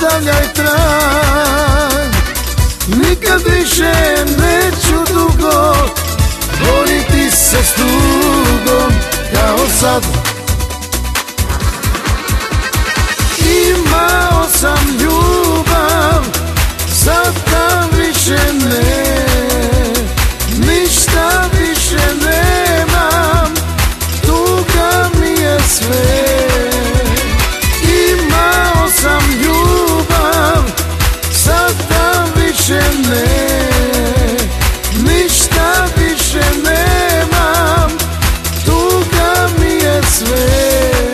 ostavljaj trag. Nikad više neću dugo boriti se s tugom kao sad. Imao sam ljubav, sada više ne, ništa više nemam, tuga mi je sve. Imao sam ljubav, sada više ne, ništa više nemam, tuga mi je sve.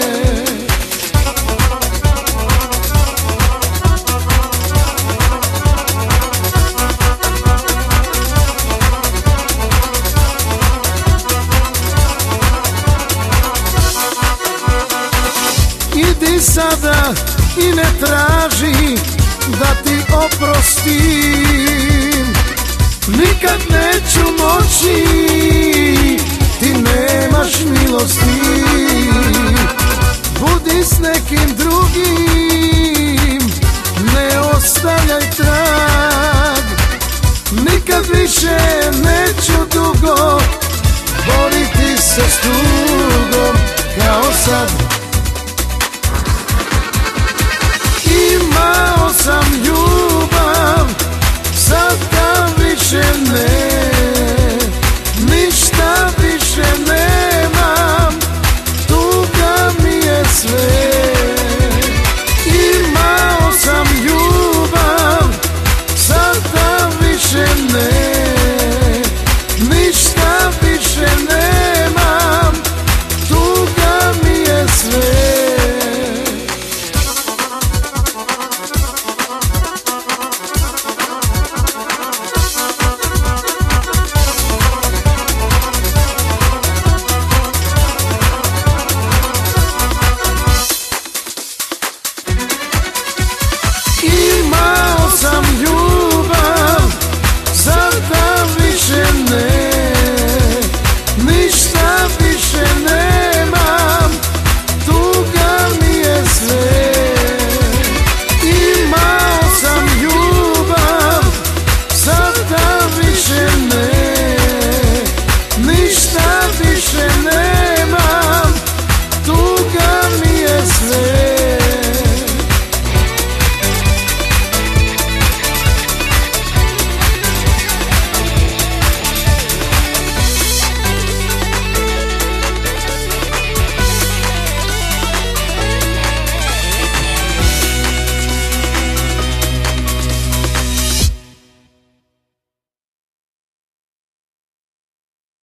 Idi sada i ne traži da ti oprostim, nikad neću moći, ti nemaš milosti. Budi s nekim drugim, ne ostavljaj trag. Nikad više neću dugo boriti se s tugom